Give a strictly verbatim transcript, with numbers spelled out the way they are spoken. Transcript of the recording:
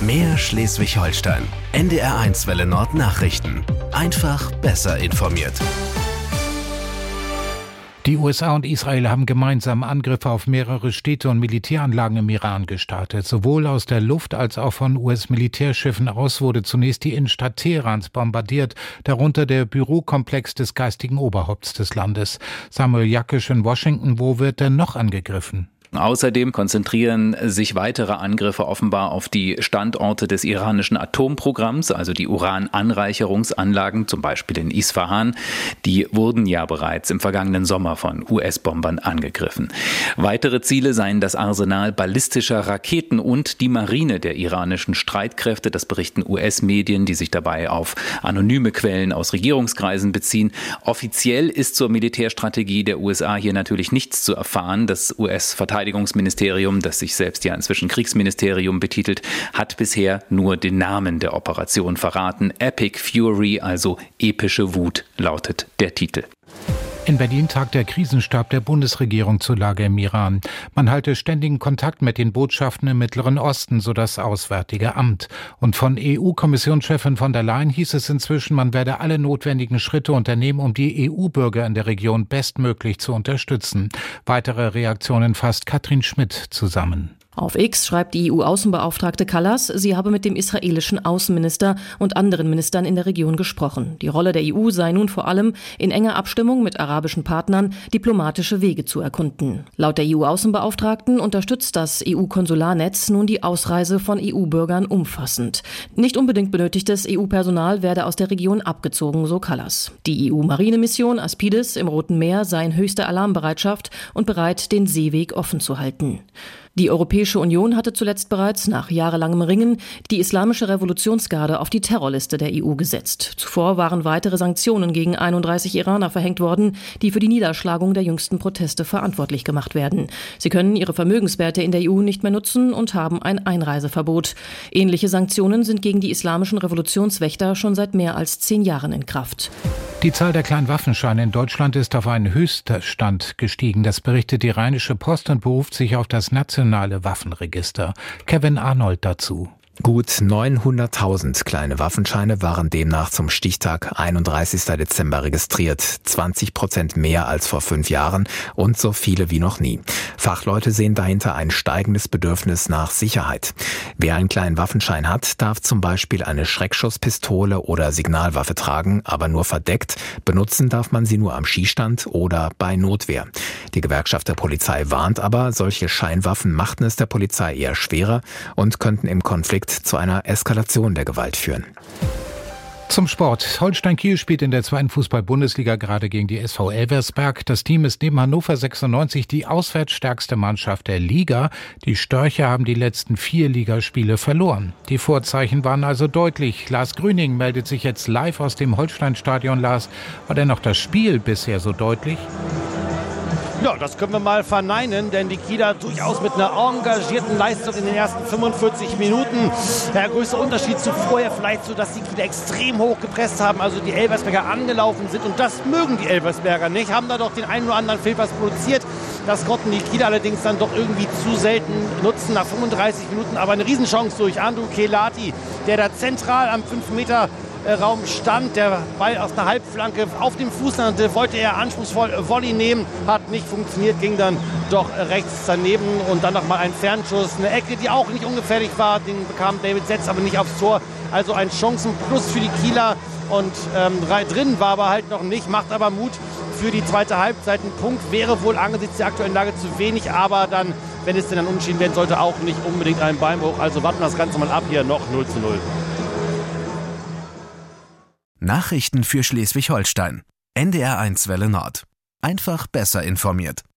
Mehr Schleswig-Holstein. N D R eins Welle Nord Nachrichten. Einfach besser informiert. Die U S A und Israel haben gemeinsam Angriffe auf mehrere Städte und Militäranlagen im Iran gestartet. Sowohl aus der Luft als auch von U S-Militärschiffen aus wurde zunächst die Innenstadt Teherans bombardiert, darunter der Bürokomplex des geistigen Oberhaupts des Landes. Samuel Jackisch in Washington, wo wird denn noch angegriffen? Außerdem konzentrieren sich weitere Angriffe offenbar auf die Standorte des iranischen Atomprogramms, also die Urananreicherungsanlagen, zum Beispiel in Isfahan. Die wurden ja bereits im vergangenen Sommer von U S-Bombern angegriffen. Weitere Ziele seien das Arsenal ballistischer Raketen und die Marine der iranischen Streitkräfte. Das berichten U S-Medien, die sich dabei auf anonyme Quellen aus Regierungskreisen beziehen. Offiziell ist zur Militärstrategie der U S A hier natürlich nichts zu erfahren. Das U S-Verteidigungsministerium Verteidigungsministerium, das sich selbst ja inzwischen Kriegsministerium betitelt, hat bisher nur den Namen der Operation verraten. Epic Fury, also epische Wut, lautet der Titel. In Berlin tagt der Krisenstab der Bundesregierung zur Lage im Iran. Man halte ständigen Kontakt mit den Botschaften im Mittleren Osten, so das Auswärtige Amt. Und von E U-Kommissionschefin von der Leyen hieß es inzwischen, man werde alle notwendigen Schritte unternehmen, um die E U-Bürger in der Region bestmöglich zu unterstützen. Weitere Reaktionen fasst Katrin Schmidt zusammen. Auf X schreibt die E U-Außenbeauftragte Kallas, sie habe mit dem israelischen Außenminister und anderen Ministern in der Region gesprochen. Die Rolle der E U sei nun vor allem, in enger Abstimmung mit arabischen Partnern diplomatische Wege zu erkunden. Laut der E U-Außenbeauftragten unterstützt das E U-Konsularnetz nun die Ausreise von E U-Bürgern umfassend. Nicht unbedingt benötigtes E U-Personal werde aus der Region abgezogen, so Kallas. Die E U-Marinemission Aspides im Roten Meer sei in höchster Alarmbereitschaft und bereit, den Seeweg offen zu halten. Die Europäische Union hatte zuletzt bereits nach jahrelangem Ringen die Islamische Revolutionsgarde auf die Terrorliste der E U gesetzt. Zuvor waren weitere Sanktionen gegen einunddreißig Iraner verhängt worden, die für die Niederschlagung der jüngsten Proteste verantwortlich gemacht werden. Sie können ihre Vermögenswerte in der E U nicht mehr nutzen und haben ein Einreiseverbot. Ähnliche Sanktionen sind gegen die islamischen Revolutionswächter schon seit mehr als zehn Jahren in Kraft. Die Zahl der kleinen Waffenscheine in Deutschland ist auf einen Höchststand gestiegen. Das berichtet die Rheinische Post und beruft sich auf das nationale Waffenregister. Kevin Arnold dazu. Gut neunhunderttausend kleine Waffenscheine waren demnach zum Stichtag einunddreißigsten Dezember registriert. zwanzig Prozent mehr als vor fünf Jahren und so viele wie noch nie. Fachleute sehen dahinter ein steigendes Bedürfnis nach Sicherheit. Wer einen kleinen Waffenschein hat, darf zum Beispiel eine Schreckschusspistole oder Signalwaffe tragen, aber nur verdeckt. Benutzen darf man sie nur am Schießstand oder bei Notwehr. Die Gewerkschaft der Polizei warnt aber, solche Scheinwaffen machten es der Polizei eher schwerer und könnten im Konflikt zu einer Eskalation der Gewalt führen. Zum Sport. Holstein Kiel spielt in der zweiten Fußball-Bundesliga gerade gegen die S V Elversberg. Das Team ist neben Hannover sechsundneunzig die auswärtsstärkste Mannschaft der Liga. Die Störche haben die letzten vier Ligaspiele verloren. Die Vorzeichen waren also deutlich. Lars Grüning meldet sich jetzt live aus dem Holstein-Stadion. Lars, war denn noch das Spiel bisher so deutlich? Ja, das können wir mal verneinen, denn die Kieler durchaus mit einer engagierten Leistung in den ersten fünfundvierzig Minuten. Der größte Unterschied zu vorher vielleicht so, dass die Kieler extrem hoch gepresst haben, also die Elversberger angelaufen sind. Und das mögen die Elversberger nicht, haben da doch den einen oder anderen Fehlpass produziert. Das konnten die Kieler allerdings dann doch irgendwie zu selten nutzen nach fünfunddreißig Minuten. Aber eine Riesenchance durch Andrew Kelati, der da zentral am fünf Meter Raum stand, der Ball aus einer Halbflanke auf dem Fuß, dann wollte er anspruchsvoll Volley nehmen, hat nicht funktioniert, ging dann doch rechts daneben und dann nochmal ein Fernschuss, eine Ecke, die auch nicht ungefährlich war, den bekam David Setz aber nicht aufs Tor, also ein Chancenplus für die Kieler und ähm, drin war aber halt noch nicht, macht aber Mut für die zweite Halbzeit. Ein Punkt wäre wohl angesichts der aktuellen Lage zu wenig, aber dann, wenn es denn dann unentschieden werden sollte, auch nicht unbedingt ein Beinbruch, also warten wir das Ganze mal ab, hier noch null zu null. Nachrichten für Schleswig-Holstein. N D R eins Welle Nord. Einfach besser informiert.